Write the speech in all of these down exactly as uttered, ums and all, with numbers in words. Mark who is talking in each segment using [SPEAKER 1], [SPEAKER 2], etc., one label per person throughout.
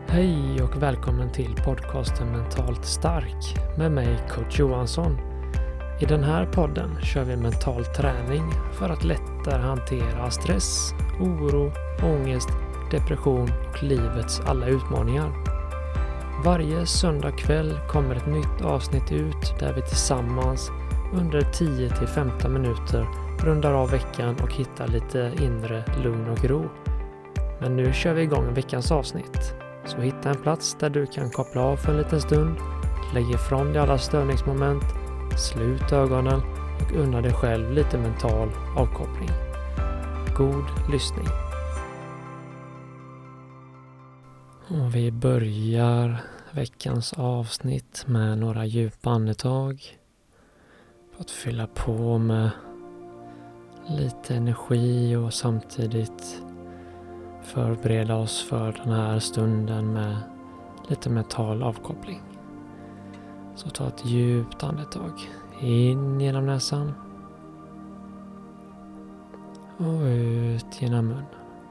[SPEAKER 1] Hej och välkommen till podcasten Mentalt Stark med mig coach Johansson. I den här podden kör vi mental träning för att lättare hantera stress, oro, ångest, depression och livets alla utmaningar. Varje söndag kväll kommer ett nytt avsnitt ut där vi tillsammans under tio till femton minuter rundar av veckan och hittar lite inre lugn och ro. Men nu kör vi igång veckans avsnitt. Så hitta en plats där du kan koppla av för en liten stund, lägg ifrån dig alla störningsmoment, slut ögonen och unna dig själv lite mental avkoppling. God lyssning! Och vi börjar veckans avsnitt med några djupa andetag för att fylla på med lite energi och samtidigt förbereda oss för den här stunden med lite mental avkoppling. Så ta ett djupt andetag in genom näsan och ut genom munnen.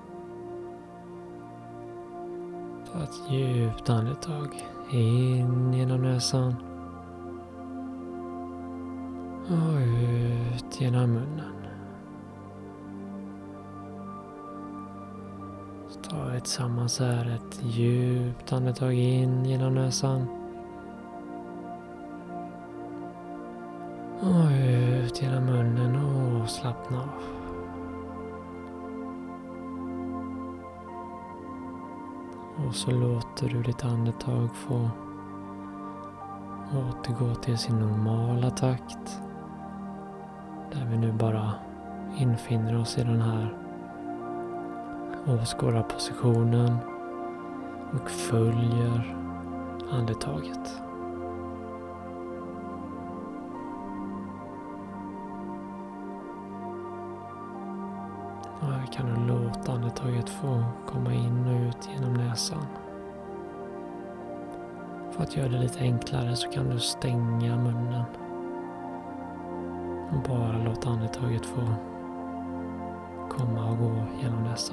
[SPEAKER 1] Ta ett djupt andetag in genom näsan och ut genom munnen. Ta ett tillsammans här ett djupt andetag in genom näsan och ut genom munnen och slappna av. Och så låter du ditt andetag få återgå till sin normala takt. Där vi nu bara infinner oss i den här åskådarpositionen och följer andetaget. Och här kan du låta andetaget få komma in och ut genom näsan. För att göra det lite enklare så kan du stänga munnen och bara låta andetaget få komma och gå genom näsan.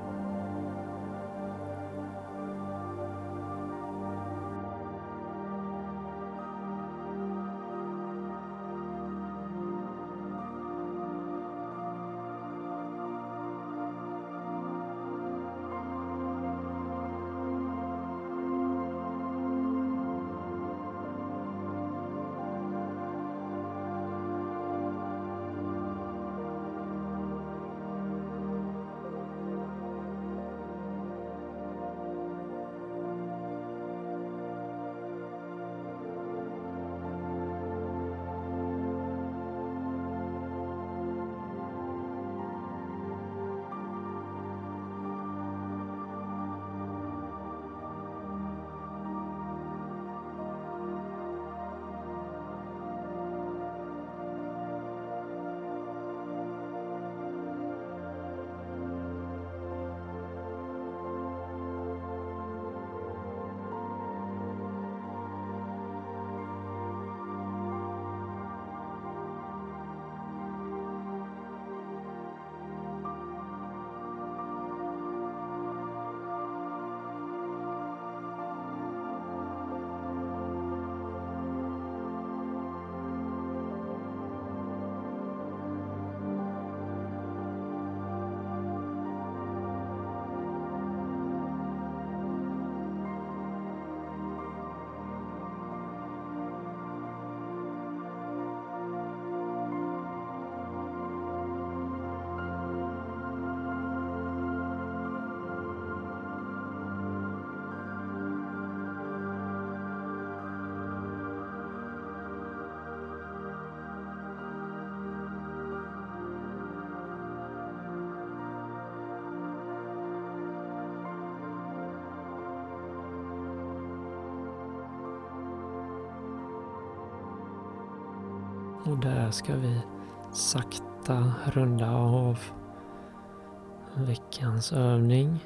[SPEAKER 1] Och där ska vi sakta runda av veckans övning.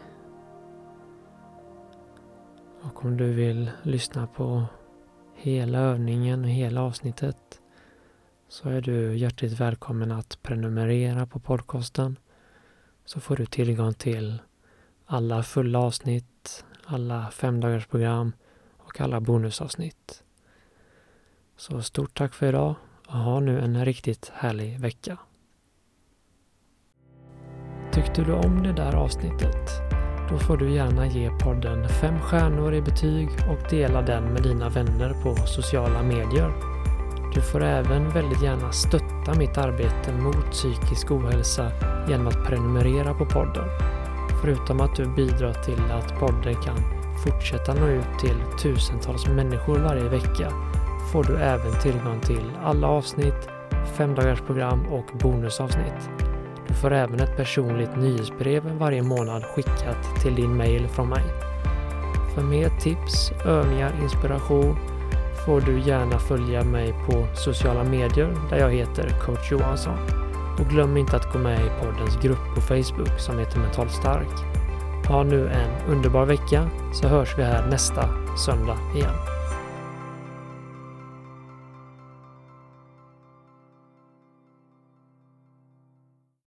[SPEAKER 1] Och om du vill lyssna på hela övningen och hela avsnittet så är du hjärtligt välkommen att prenumerera på podcasten. Så får du tillgång till alla fulla avsnitt, alla femdagarsprogram och alla bonusavsnitt. Så stort tack för idag och ha nu en riktigt härlig vecka. Tyckte du om det där avsnittet? Då får du gärna ge podden fem stjärnor i betyg och dela den med dina vänner på sociala medier. Du får även väldigt gärna stötta mitt arbete mot psykisk ohälsa genom att prenumerera på podden. Förutom att du bidrar till att podden kan fortsätta nå ut till tusentals människor varje vecka får du även tillgång till alla avsnitt, femdagarsprogram och bonusavsnitt. Du får även ett personligt nyhetsbrev varje månad skickat till din mail från mig. För mer tips, övningar, inspiration får du gärna följa mig på sociala medier där jag heter Coach Johansson. Och glöm inte att gå med i poddens grupp på Facebook som heter Mentalt Stark. Ha nu en underbar vecka så hörs vi här nästa söndag igen.